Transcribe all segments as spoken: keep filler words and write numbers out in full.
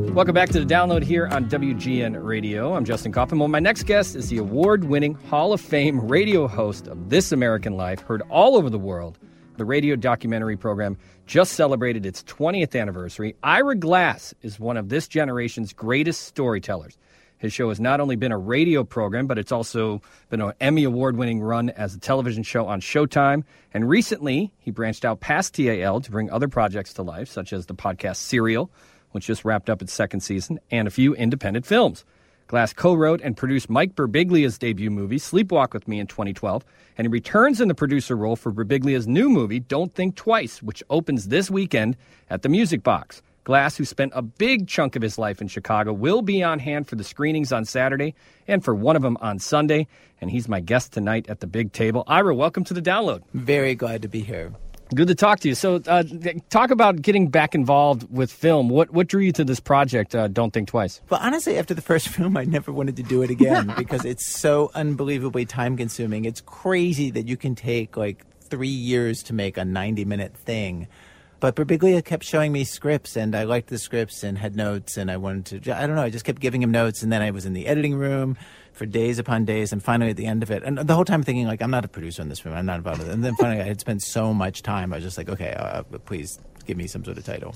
Welcome back to The Download here on W G N Radio. I'm Justin Kaufman. Well, my next guest is the award-winning Hall of Fame radio host of This American Life, heard all over the world. The radio documentary program just celebrated its twentieth anniversary. Ira Glass is one of this generation's greatest storytellers. His show has not only been a radio program, but it's also been an Emmy Award-winning run as a television show on Showtime. And recently, he branched out past T A L to bring other projects to life, such as the podcast Serial, which just wrapped up its second season, and a few independent films. Glass co-wrote and produced Mike Birbiglia's debut movie, Sleepwalk with Me, in twenty twelve, and he returns in the producer role for Birbiglia's new movie, Don't Think Twice, which opens this weekend at the Music Box. Glass, who spent a big chunk of his life in Chicago, will be on hand for the screenings on Saturday and for one of them on Sunday, and he's my guest tonight at the big table. Ira, welcome to The Download. Very glad to be here. Good to talk to you. So uh, talk about getting back involved with film. What what drew you to this project, uh, Don't Think Twice? Well, honestly, after the first film, I never wanted to do it again because it's so unbelievably time-consuming. It's crazy that you can take, like, three years to make a ninety-minute thing. But Birbiglia kept showing me scripts, and I liked the scripts and had notes, and I wanted to, I don't know, I just kept giving him notes, and then I was in the editing room for days upon days, and finally at the end of it, and the whole time thinking, like, I'm not a producer in this film, I'm not involved with it. And then finally I had spent so much time, I was just like, okay, uh, please give me some sort of title.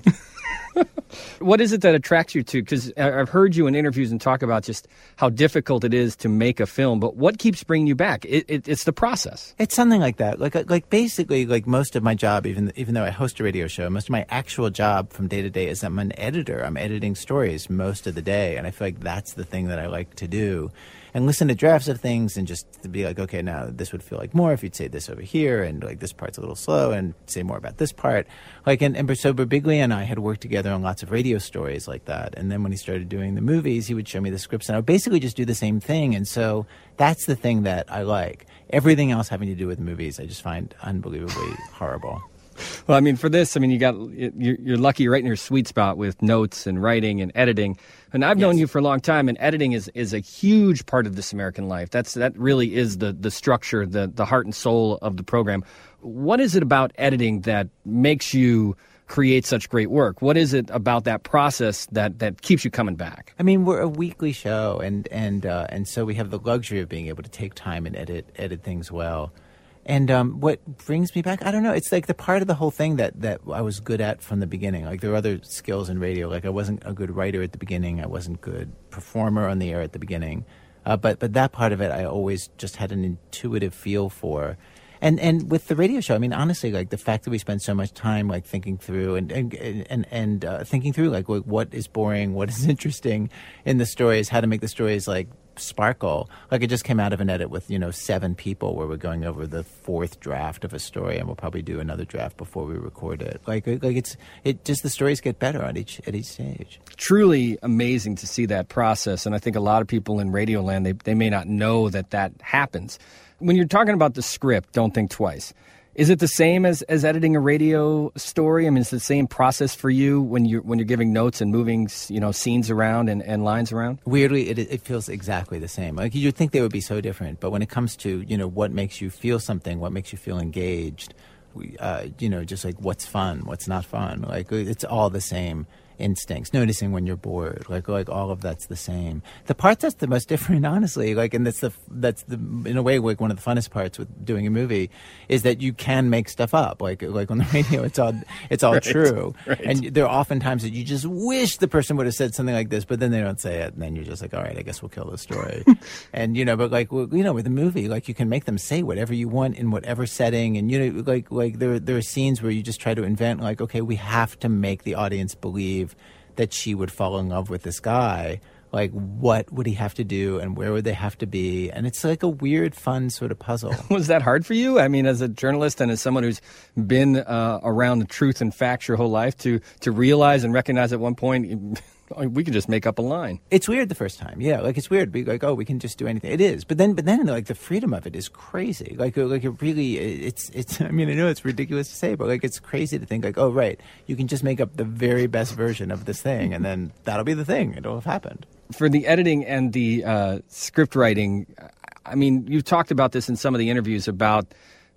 What is it that attracts you to? Because I've heard you in interviews and talk about just how difficult it is to make a film, but what keeps bringing you back? It, it, it's the process. It's something like that. Like, like basically, like most of my job, even even though I host a radio show, most of my actual job from day to day is I'm an editor. I'm editing stories most of the day, and I feel like that's the thing that I like to do. And listen to drafts of things and just to be like, okay, now this would feel like more if you'd say this over here, and like this part's a little slow, and say more about this part. Like, and, and so Birbiglia and I had worked together on lots of radio stories like that. And then when he started doing the movies, he would show me the scripts, and I would basically just do the same thing. And so that's the thing that I like. Everything else having to do with movies, I just find unbelievably horrible. Well, I mean, for this, I mean, you got you're, you're lucky, you're right in your sweet spot with notes and writing and editing. And I've yes. known you for a long time, and editing is, is a huge part of This American Life. That's that really is the the structure, the the heart and soul of the program. What is it about editing that makes you create such great work? What is it about that process that, that keeps you coming back? I mean, we're a weekly show, and and uh, and so we have the luxury of being able to take time and edit edit things well. And um, what brings me back, I don't know, it's like the part of the whole thing that, that I was good at from the beginning. Like, there were other skills in radio. Like, I wasn't a good writer at the beginning. I wasn't a good performer on the air at the beginning. Uh, but but that part of it, I always just had an intuitive feel for. And and with the radio show, I mean, honestly, like, the fact that we spend so much time, like, thinking through and and and, and uh, thinking through, like, what is boring, what is interesting in the stories, how to make the stories, like, sparkle. Like, it just came out of an edit with, you know, seven people where we're going over the fourth draft of a story, and we'll probably do another draft before we record it. Like, like it's it just the stories get better on each at each stage. Truly amazing to see that process, and I think a lot of people in Radioland, they they may not know that that happens. When you're talking about the script, Don't Think Twice, is it the same as, as editing a radio story? I mean, it's the same process for you when you're when you're giving notes and moving, you know, scenes around and, and lines around? Weirdly, it it feels exactly the same. Like, you'd think they would be so different, but when it comes to, you know, what makes you feel something, what makes you feel engaged, uh, you know, just like what's fun, what's not fun, like, it's all the same instincts, noticing when you're bored, like like all of that's the same. The part that's the most different, honestly, like, and that's the that's the in a way, like, one of the funnest parts with doing a movie is that you can make stuff up. Like like on the radio, it's all it's all right, true, right. And there are often times that you just wish the person would have said something like this, but then they don't say it, and then you're just like, all right, I guess we'll kill the story. And you know, but like, you know, with a movie, like, you can make them say whatever you want in whatever setting, and you know, like like there there are scenes where you just try to invent, like, okay, we have to make the audience believe that she would fall in love with this guy. Like, what would he have to do, and where would they have to be? And it's like a weird, fun sort of puzzle. Was that hard for you? I mean, as a journalist and as someone who's been uh, around the truth and facts your whole life, to to realize and recognize at one point, we could just make up a line. It's weird the first time, yeah. Like, it's weird. Be like, oh, we can just do anything. It is, but then, but then, like, the freedom of it is crazy. Like, like it really, it's, it's. I mean, I know it's ridiculous to say, but like, it's crazy to think, like, oh, right, you can just make up the very best version of this thing, and then that'll be the thing. It'll have happened. For the editing and the uh, script writing, I mean, you've talked about this in some of the interviews about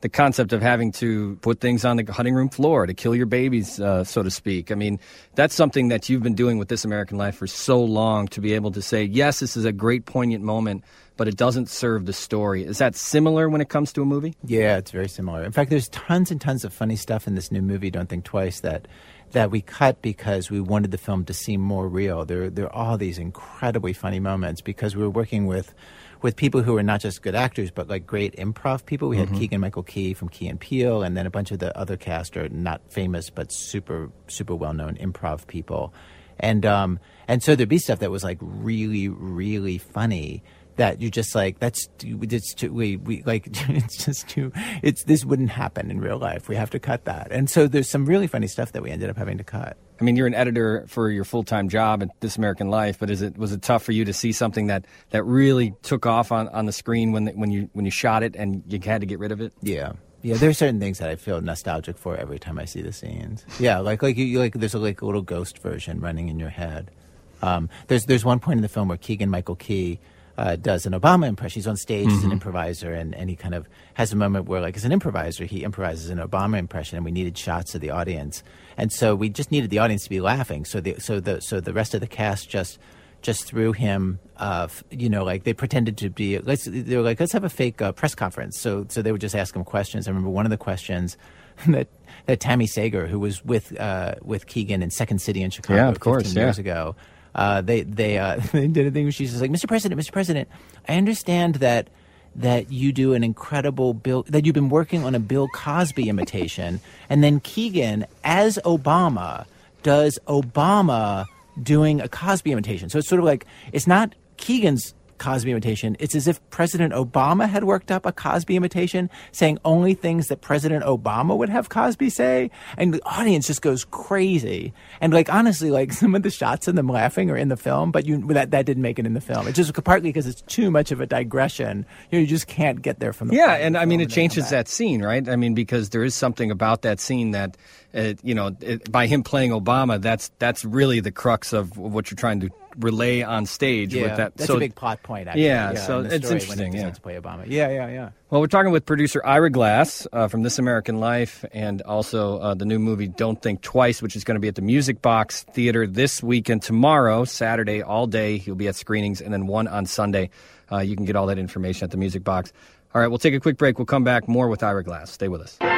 the concept of having to put things on the cutting room floor to kill your babies, uh, so to speak. I mean, that's something that you've been doing with This American Life for so long, to be able to say, yes, this is a great poignant moment, but it doesn't serve the story. Is that similar when it comes to a movie? Yeah, it's very similar. In fact, there's tons and tons of funny stuff in this new movie, Don't Think Twice, that that we cut because we wanted the film to seem more real. There, there are all these incredibly funny moments because we were working with with people who are not just good actors, but like great improv people. We had mm-hmm. Keegan-Michael Key from Key and Peele, and then a bunch of the other cast are not famous, but super, super well-known improv people. And um, and so there'd be stuff that was like really, really funny that you just like, that's, it's too, we, we like, it's just too, it's, this wouldn't happen in real life. We have to cut that. And so there's some really funny stuff that we ended up having to cut. I mean, you're an editor for your full-time job at This American Life, but is it was it tough for you to see something that, that really took off on, on the screen when the, when you when you shot it and you had to get rid of it? Yeah, yeah. There are certain things that I feel nostalgic for every time I see the scenes. Yeah, like like you like there's a, like a little ghost version running in your head. Um, there's there's one point in the film where Keegan-Michael Key Uh, does an Obama impression. He's on stage mm-hmm. as an improviser, and, and he kind of has a moment where, like, as an improviser, he improvises an Obama impression, and we needed shots of the audience, and so we just needed the audience to be laughing. So the so the so the rest of the cast just just threw him, uh, you know, like they pretended to be. Let's they were like, let's have a fake uh, press conference. So so they would just ask him questions. I remember one of the questions that that Tammy Sager, who was with uh, with Keegan in Second City in Chicago, yeah, of course, fifteen yeah. years ago. Uh, they they uh, they did a thing where she's just like, Mister President, Mister President, I understand that that you do an incredible Bill, that you've been working on a Bill Cosby imitation, and then Keegan, as Obama, does Obama doing a Cosby imitation. So it's sort of like, it's not Keegan's Cosby imitation. It's as if President Obama had worked up a Cosby imitation, saying only things that President Obama would have Cosby say, and the audience just goes crazy. And like honestly, like some of the shots of them laughing are in the film, but you that that didn't make it in the film. It's just partly because it's too much of a digression. You know, you just can't get there from the yeah. And I mean, it changes that scene, right? I mean, because there is something about that scene that, uh, you know, it, by him playing Obama, that's that's really the crux of what you're trying to relay on stage. Yeah, with that. That's so, a big plot point, actually. Yeah, yeah so in the it's story interesting. When Yeah. to play Obama. Yeah, yeah, yeah. Well, we're talking with producer Ira Glass uh, from This American Life, and also uh, the new movie Don't Think Twice, which is going to be at the Music Box Theater this weekend, tomorrow, Saturday, all day. He'll be at screenings, and then one on Sunday. Uh, you can get all that information at the Music Box. All right, we'll take a quick break. We'll come back more with Ira Glass. Stay with us.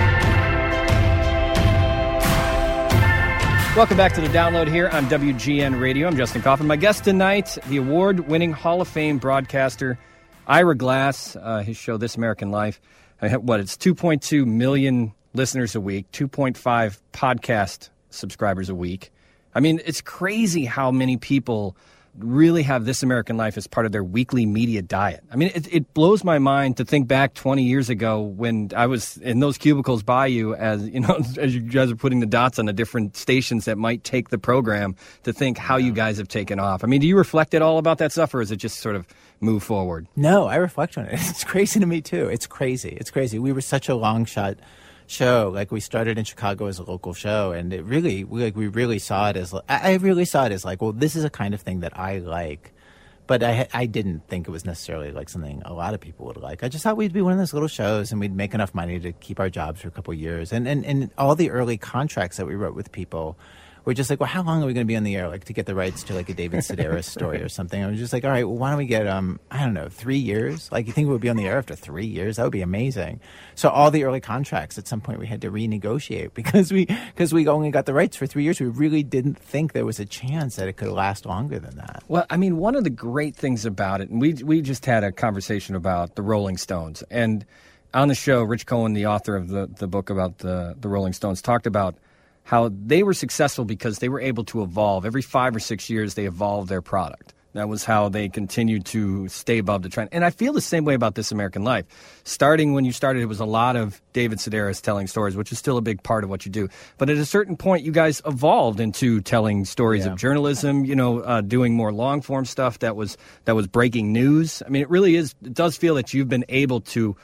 Welcome back to The Download here on W G N Radio. I'm Justin Kaufman. My guest tonight, the award-winning Hall of Fame broadcaster, Ira Glass. Uh, his show, This American Life. I have, what, it's two point two million listeners a week, two point five podcast subscribers a week. I mean, it's crazy how many people really have This American Life as part of their weekly media diet. I mean, it, it blows my mind to think back twenty years ago when I was in those cubicles by you, as you know, as you guys are putting the dots on the different stations that might take the program, to think how you guys have taken off. I mean, do you reflect at all about that stuff, or is it just sort of move forward? No, I reflect on it. It's crazy to me too. It's crazy. It's crazy. We were such a long shot show. Like, we started in Chicago as a local show, and it really, we, like, we really saw it as, I really saw it as like, well, this is a kind of thing that I like. But I I didn't think it was necessarily like something a lot of people would like. I just thought we'd be one of those little shows, and we'd make enough money to keep our jobs for a couple of years. And, and, and all the early contracts that we wrote with people were just like, well, how long are we going to be on the air, like, to get the rights to like a David Sedaris story or something? I was just like, all right, well, why don't we get, um, I don't know, three years? Like, you think we would be on the air after three years? That would be amazing. So all the early contracts, at some point, we had to renegotiate because we because we only got the rights for three years. We really didn't think there was a chance that it could last longer than that. Well, I mean, one of the great things about it, and we we just had a conversation about the Rolling Stones, and on the show, Rich Cohen, the author of the, the book about the, the Rolling Stones, talked about how they were successful because they were able to evolve. Every five or six years, they evolved their product. That was how they continued to stay above the trend. And I feel the same way about This American Life. Starting when you started, it was a lot of David Sedaris telling stories, which is still a big part of what you do. But at a certain point, you guys evolved into telling stories yeah. of journalism, you know, uh, doing more long-form stuff that was that was breaking news. I mean, it really is, it does feel that you've been able to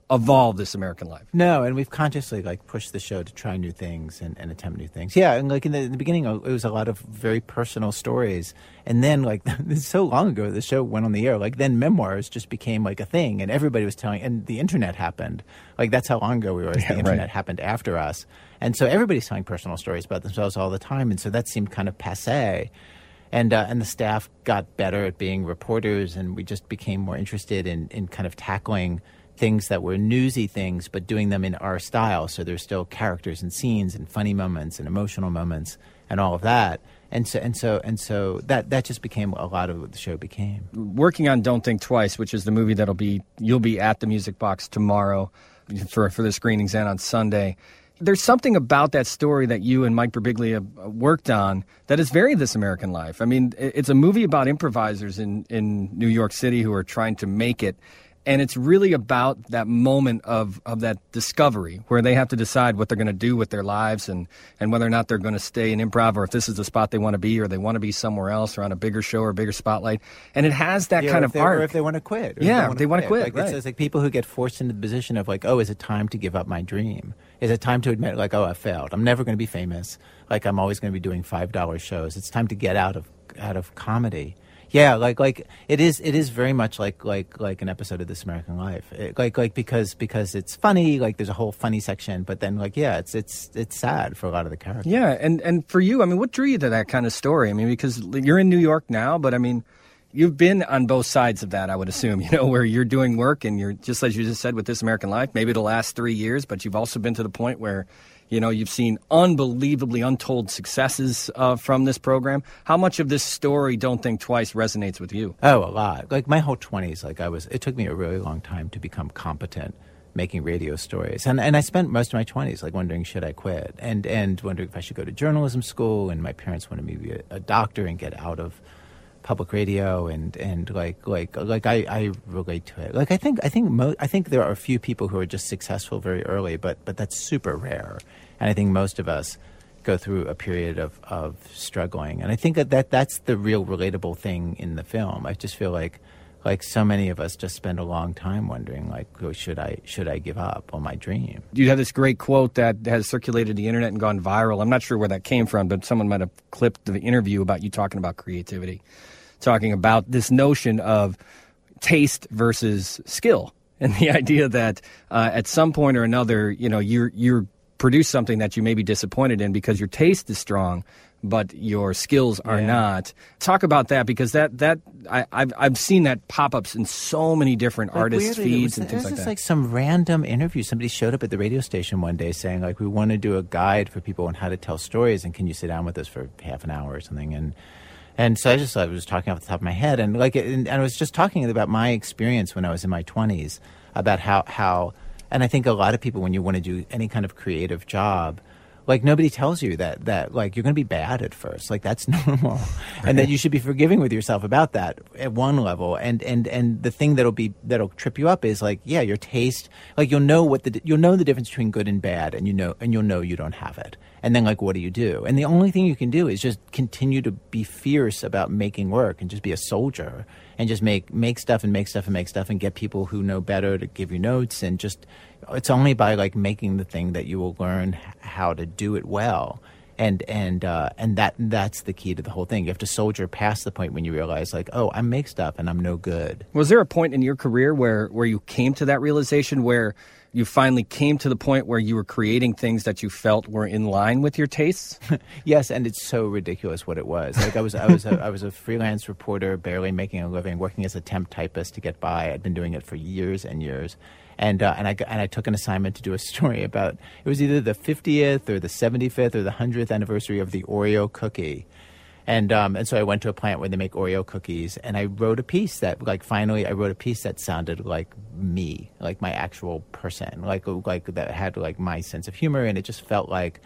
evolve This American Life. No, and we've consciously like pushed the show to try new things and, and attempt new things. Yeah, and like in the, in the beginning, it was a lot of very personal stories, and then like so long ago, the show went on the air. Like then memoirs just became like a thing, and everybody was telling. And the internet happened. Like that's how long ago we were. Yeah, the internet right. happened after us, and so everybody's telling personal stories about themselves all the time, and so that seemed kind of passé. And uh, and the staff got better at being reporters, and we just became more interested in, in kind of tackling things that were newsy things, but doing them in our style. So there's still characters and scenes and funny moments and emotional moments and all of that. And so and so and so that that just became a lot of what the show became. Working on Don't Think Twice, which is the movie that'll be you'll be at the Music Box tomorrow for for the screenings and on Sunday. There's something about that story that you and Mike Birbiglia worked on that is very This American Life. I mean, it's a movie about improvisers in, in New York City who are trying to make it. And it's really about that moment of, of that discovery where they have to decide what they're going to do with their lives and, and whether or not they're going to stay in improv or if this is the spot they want to be or they want to be somewhere else or on a bigger show or a bigger spotlight. And it has that yeah, kind of arc. Or if they want to quit. Yeah, they want to quit. Like, right. It's, it's like people who get forced into the position of like, oh, is it time to give up my dream? Is it time to admit like, oh, I failed. I'm never going to be famous. Like I'm always going to be doing five dollar shows. It's time to get out of out of comedy. Yeah, like like it is it is very much like like like an episode of This American Life. It, like like because because it's funny, like there's a whole funny section, but then like yeah, it's it's it's sad for a lot of the characters. Yeah, and and for you, I mean, what drew you to that kind of story? I mean, because you're in New York now, but I mean, you've been on both sides of that, I would assume, you know, where you're doing work and you're just as you just said with This American Life, maybe the last three years, but you've also been to the point where you know, you've seen unbelievably untold successes uh, from this program. How much of this story, Don't Think Twice, resonates with you? Oh, a lot. Like my whole twenties, like I was, it took me a really long time to become competent making radio stories. And and I spent most of my twenties like wondering, should I quit? And and wondering if I should go to journalism school. And my parents wanted me to be a, a doctor and get out of public radio, and and like like like I, I relate to it. Like I think I think mo- I think there are a few people who are just successful very early, but but that's super rare. And I think most of us go through a period of, of struggling. And I think that, that that's the real relatable thing in the film. I just feel like like so many of us just spend a long time wondering, like, oh, should I should I give up on my dream? You have this great quote that has circulated the internet and gone viral. I'm not sure where that came from, but someone might have clipped the interview about you talking about creativity, talking about this notion of taste versus skill, and the idea that uh, at some point or another, you know, you're you're produce something that you may be disappointed in because your taste is strong, but your skills are yeah. not. Talk about that, because that that I, I've I've seen that pop-ups in so many different like artists' weirdly, feeds was, and things like just that. Like some random interview. Somebody showed up at the radio station one day saying, like, we want to do a guide for people on how to tell stories, and can you sit down with us for half an hour or something? And and so I just I was talking off the top of my head, and like and, and I was just talking about my experience when I was in my twenties, about how how. And I think a lot of people, when you want to do any kind of creative job, like nobody tells you that, that like you're going to be bad at first. Like that's normal. Right. And that you should be forgiving with yourself about that at one level. And, and, and the thing that'll be, that'll trip you up is like, yeah, your taste, like you'll know what the, you'll know the difference between good and bad, and you know, and you'll know you don't have it. And then like, what do you do? And the only thing you can do is just continue to be fierce about making work and just be a soldier. And just make make stuff and make stuff and make stuff and get people who know better to give you notes, and just it's only by like making the thing that you will learn how to do it well, and and uh, and that that's the key to the whole thing. You have to soldier past the point when you realize like, oh, I make stuff and I'm no good. Was there a point in your career where where you came to that realization, where you finally came to the point where you were creating things that you felt were in line with your tastes? Yes, and it's so ridiculous what it was. Like I was, I was, a, I was a freelance reporter, barely making a living, working as a temp typist to get by. I'd been doing it for years and years, and uh, and I and I took an assignment to do a story about, it was either the fiftieth or the seventy-fifth or the hundredth anniversary of the Oreo cookie. And um, and so I went to a plant where they make Oreo cookies, and I wrote a piece that, like, finally I wrote a piece that sounded like me, like my actual person, like like that had like my sense of humor, and it just felt like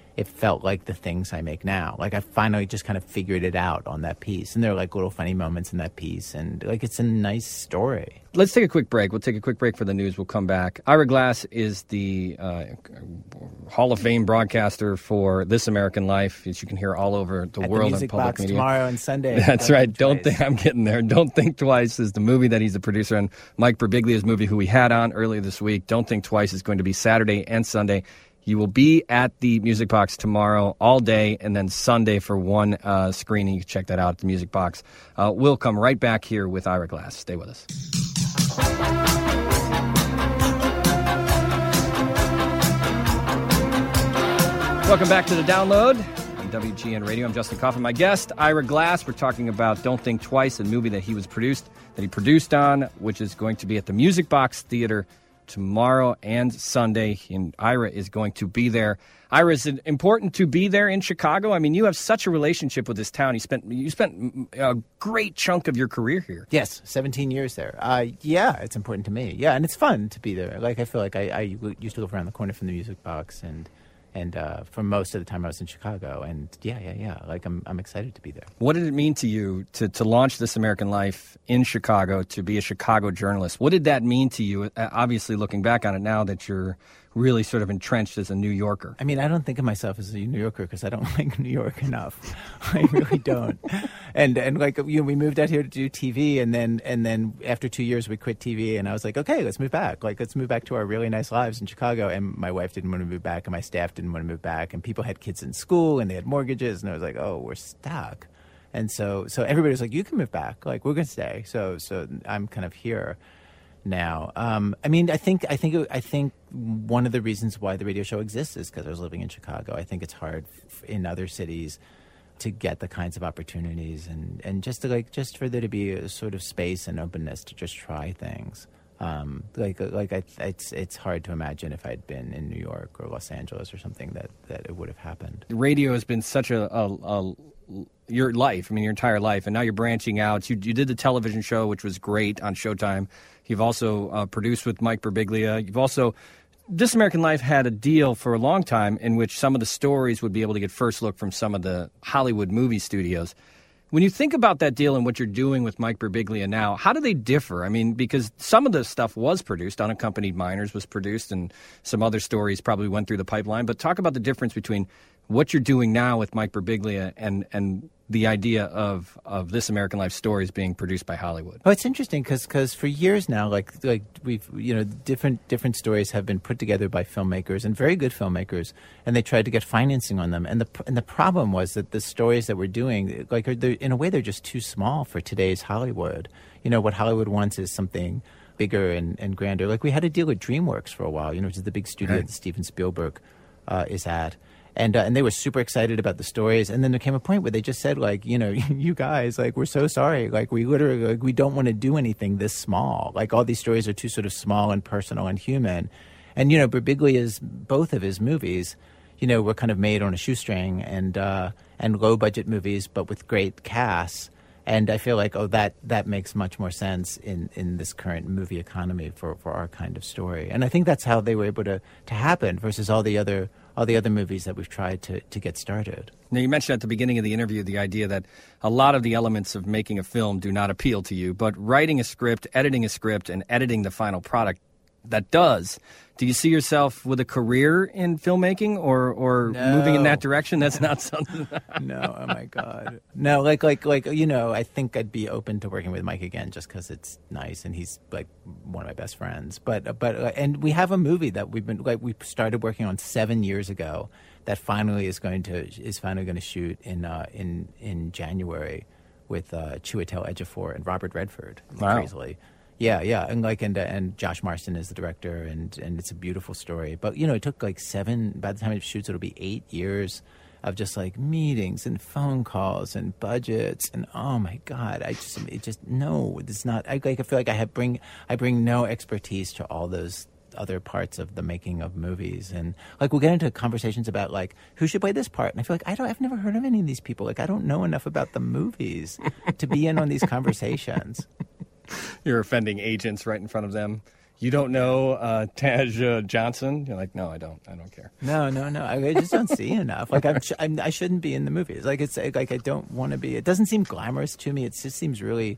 it felt like the things I make now. Like I finally just kind of figured it out on that piece. And there are like little funny moments in that piece. And like it's a nice story. Let's take a quick break. We'll take a quick break for the news. We'll come back. Ira Glass is the uh, Hall of Fame broadcaster for This American Life, as you can hear all over the At world the Music on public Box media. Tomorrow and Sunday. That's Don't right. Think Don't Twice. think I'm getting there. Don't Think Twice is the movie that he's the producer on. Mike Birbiglia's movie, who we had on earlier this week. Don't Think Twice is going to be Saturday and Sunday. You will be at the Music Box tomorrow all day, and then Sunday for one uh, screening. You can check that out at the Music Box. Uh, we'll come right back here with Ira Glass. Stay with us. Welcome back to The Download on W G N Radio. I'm Justin Kaufman. My guest, Ira Glass. We're talking about Don't Think Twice, a movie that he was produced, that he produced on, which is going to be at the Music Box Theater tomorrow and Sunday, and Ira is going to be there. Ira, is it important to be there in Chicago? I mean, you have such a relationship with this town. You spent you spent a great chunk of your career here. Yes, seventeen years there. Uh, yeah, it's important to me. Yeah, and it's fun to be there. Like I feel like I, I used to live around the corner from the Music Box, and and uh, for most of the time I was in Chicago. And yeah, yeah, yeah. Like I'm I'm excited to be there. What did it mean to you to to launch This American Life in Chicago, to be a Chicago journalist? What did that mean to you? Uh, obviously, looking back on it now that you're really sort of entrenched as a New Yorker. I mean, I don't think of myself as a New Yorker because I don't like New York enough. I really don't. And and like you know, we moved out here to do T V, and then and then after two years we quit T V, and I was like, okay, let's move back. Like let's move back to our really nice lives in Chicago. And my wife didn't want to move back, and my staff didn't want to move back, and people had kids in school, and they had mortgages, and I was like, oh, we're stuck. And so so everybody was like, you can move back. Like we're gonna stay. So so I'm kind of here now. Um, I mean, I think I think it, I think one of the reasons why the radio show exists is because I was living in Chicago. I think it's hard f- in other cities to get the kinds of opportunities, and, and just to like just for there to be a sort of space and openness to just try things. Um, like like I, it's it's hard to imagine if I'd been in New York or Los Angeles or something that, that it would have happened. Radio has been such a, a, a your life, I mean, your entire life, and now you're branching out. You, you did the television show, which was great on Showtime. You've also uh, produced with Mike Birbiglia. You've also, This American Life had a deal for a long time in which some of the stories would be able to get first look from some of the Hollywood movie studios. When you think about that deal and what you're doing with Mike Birbiglia now, how do they differ? I mean, because some of the stuff was produced, Unaccompanied Minors was produced, and some other stories probably went through the pipeline. But talk about the difference between what you're doing now with Mike Birbiglia and and the idea of, of This American Life stories being produced by Hollywood. Oh, it's interesting because for years now, like like we've you know different different stories have been put together by filmmakers and very good filmmakers, and they tried to get financing on them. And the and the problem was that the stories that we're doing, like are, in a way, they're just too small for today's Hollywood. You know, what Hollywood wants is something bigger and, and grander. Like we had to deal with DreamWorks for a while, you know, which is the big studio right. that Steven Spielberg uh, is at. And uh, and they were super excited about the stories. And then there came a point where they just said, like, you know, you guys, like, we're so sorry. Like, we literally, like, we don't want to do anything this small. Like, all these stories are too sort of small and personal and human. And, you know, Birbiglia's, both of his movies, you know, were kind of made on a shoestring and uh, and low-budget movies, but with great casts. And I feel like, oh, that, that makes much more sense in, in this current movie economy for, for our kind of story. And I think that's how they were able to, to happen versus all the other all the other movies that we've tried to, to get started. Now, you mentioned at the beginning of the interview the idea that a lot of the elements of making a film do not appeal to you, but writing a script, editing a script, and editing the final product, that does. Do you see yourself with a career in filmmaking or, or no. moving in that direction? That's not something. No, oh my God. No, like, like, like, you know, I think I'd be open to working with Mike again just because it's nice and he's like one of my best friends. But, but, uh, and we have a movie that we've been, like, we started working on seven years ago that finally is going to, is finally going to shoot in, uh, in, in January with uh, Chiwetel Ejiofor and Robert Redford, wow. crazily. Yeah, yeah, and like and uh, and Josh Marston is the director, and, and it's a beautiful story. But you know, it took like seven. By the time it shoots, it'll be eight years of just like meetings and phone calls and budgets, and oh my God, I just it just no, it's not. I like I feel like I have bring I bring no expertise to all those other parts of the making of movies, and like we'll get into conversations about like who should play this part, and I feel like I don't I've never heard of any of these people. Like I don't know enough about the movies to be in on these conversations. You're offending agents right in front of them. You don't know uh, Taj uh, Johnson? You're like, no, I don't. I don't care. No, no, no. I, I just don't see enough. Like I'm, I'm, I shouldn't be in the movies. Like it's like I don't want to be. It doesn't seem glamorous to me. It just seems really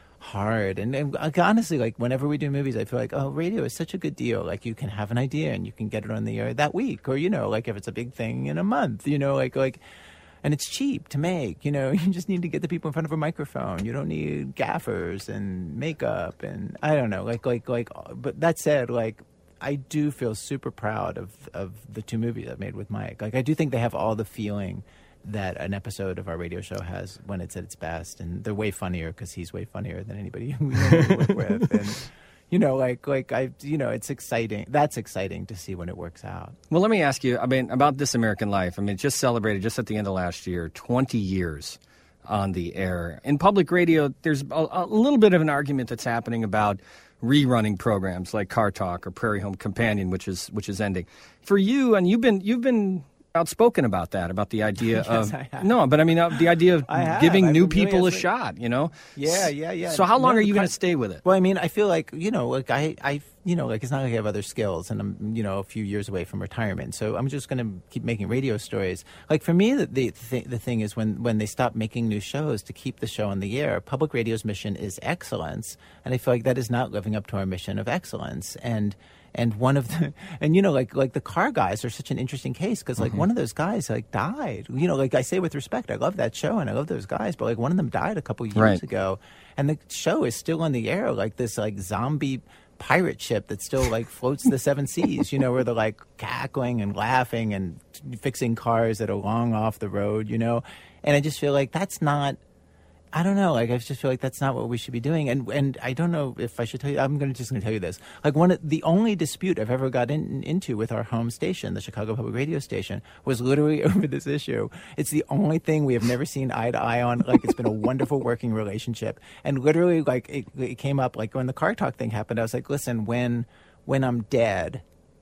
hard. And, and like, honestly, like whenever we do movies, I feel like, oh, radio is such a good deal. Like you can have an idea and you can get it on the air that week, or you know, like if it's a big thing in a month, you know, like like. And it's cheap to make, you know, you just need to get the people in front of a microphone. You don't need gaffers and makeup and I don't know, like, like, like, but that said, like, I do feel super proud of, of the two movies I've made with Mike. Like, I do think they have all the feeling that an episode of our radio show has when it's at its best. And they're way funnier because he's way funnier than anybody we work with. And, you know, like, like I, you know, it's exciting. That's exciting to see when it works out. Well, let me ask you, I mean, about This American Life. I mean, it just celebrated just at the end of last year, twenty years on the air. In public radio, there's a, a little bit of an argument that's happening about rerunning programs like Car Talk or Prairie Home Companion, which is which is ending. For you, and you've been you've been outspoken about that, about the idea yes, of I have. no, but I mean uh, the idea of I have. giving I've new been really people a outspoken. shot. You know? Yeah, yeah, yeah. So how long No, are you the going to con- stay with it? Well, I mean, I feel like, you know, like I, I, you know, like it's not like I have other skills and I'm, you know, a few years away from retirement. So I'm just going to keep making radio stories. Like for me, the, the, th- the thing is when, when they stop making new shows to keep the show on the air, public radio's mission is excellence. And I feel like that is not living up to our mission of excellence. And, and one of the, and you know, like, like the car guys are such an interesting case because like mm-hmm. one of those guys like died, you know, like I say with respect, I love that show and I love those guys, but like one of them died a couple years right. ago. And the show is still on the air, like this like zombie pirate ship that still like floats the seven seas, you know, where they're like cackling and laughing and fixing cars that are long off the road, you know. And I just feel like that's not, I don't know, like I just feel like that's not what we should be doing. And and I don't know if I should tell you, I'm gonna just going to tell you this. Like one of the only dispute I've ever got in, into with our home station, the Chicago Public Radio Station, was literally over this issue. It's the only thing we have never seen eye to eye on. Like it's been a wonderful working relationship. And literally like it, it came up like when the Car Talk thing happened, I was like, listen, when when I'm dead,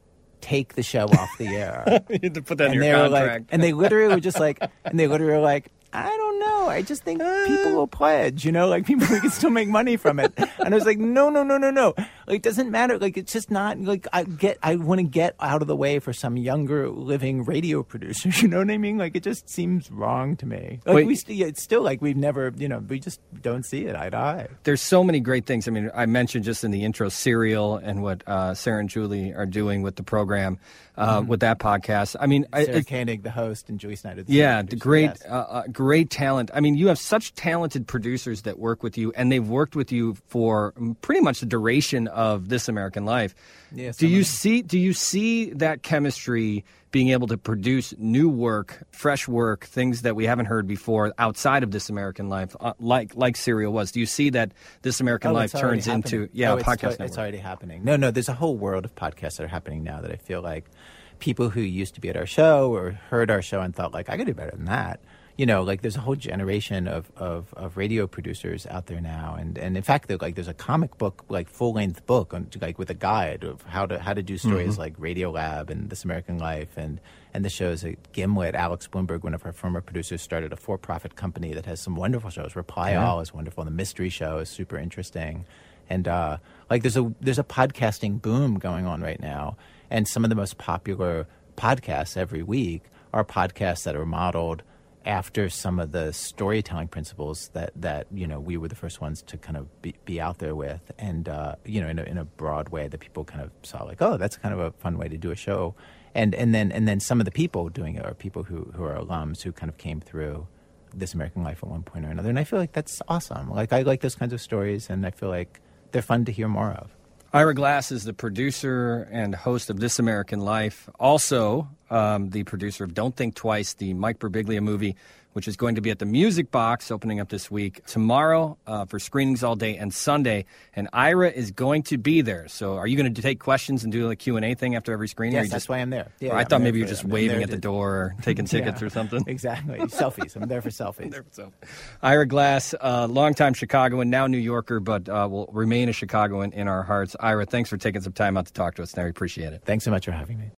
take the show off the air. You had to put that and in they your were contract. like, and they literally were just like, and they literally were like, I don't know. I just think people will pledge, you know, like people we can still make money from it. And I was like, no, no, no, no, no. Like, it doesn't matter. Like, it's just not like I get, I want to get out of the way for some younger living radio producers. You know what I mean? Like, it just seems wrong to me. Like, Wait. we st- it's still like we've never, you know, we just don't see it eye to eye. There's so many great things. I mean, I mentioned just in the intro Serial and what uh, Sarah and Julie are doing with the program, uh, mm-hmm. with that podcast. I mean, Sarah I, Koenig, the host, and Julie Snyder. The yeah, the producer. great, Yes. uh, uh, great talent. I mean, you have such talented producers that work with you, and they've worked with you for pretty much the duration of This American Life. Yes, do some you of them. see? Do you see that chemistry being able to produce new work, fresh work, things that we haven't heard before outside of This American Life, uh, like like Serial was? Do you see that This American Oh, Life it's already turns into happening. yeah, oh, a it's, podcast to- network? It's already happening. No, no, there's a whole world of podcasts that are happening now that I feel like people who used to be at our show or heard our show and thought like, I could do better than that. You know, like there's a whole generation of, of, of radio producers out there now, and, and in fact, like there's a comic book, like full length book, on, like with a guide of how to how to do stories Mm-hmm. like Radiolab and This American Life, and and the shows at Gimlet. Alex Bloomberg, one of our former producers, started a for profit company that has some wonderful shows. Reply Yeah. All is wonderful. The Mystery Show is super interesting, and uh, like there's a there's a podcasting boom going on right now, and some of the most popular podcasts every week are podcasts that are modeled after some of the storytelling principles that, that you know we were the first ones to kind of be, be out there with, and uh, you know in a, in a broad way that people kind of saw like, oh, that's kind of a fun way to do a show, and and then and then some of the people doing it are people who, who are alums who kind of came through This American Life at one point or another, and I feel like that's awesome. Like I like those kinds of stories, and I feel like they're fun to hear more of. Ira Glass is the producer and host of This American Life, also um, the producer of Don't Think Twice, the Mike Birbiglia movie, which is going to be at the Music Box opening up this week, tomorrow uh, for screenings all day and Sunday. And Ira is going to be there. So are you going to take questions and do a Q and A thing after every screening? Yes, or you that's just, why I'm there. Yeah, or I I'm thought there maybe you're for- just I'm waving there at the to- door or taking tickets Yeah, or something. Exactly. Selfies. I'm there for selfies. There for selfies. Ira Glass, uh, longtime Chicagoan, now New Yorker, but uh, will remain a Chicagoan in our hearts. Ira, thanks for taking some time out to talk to us. I appreciate it. Thanks so much for having me.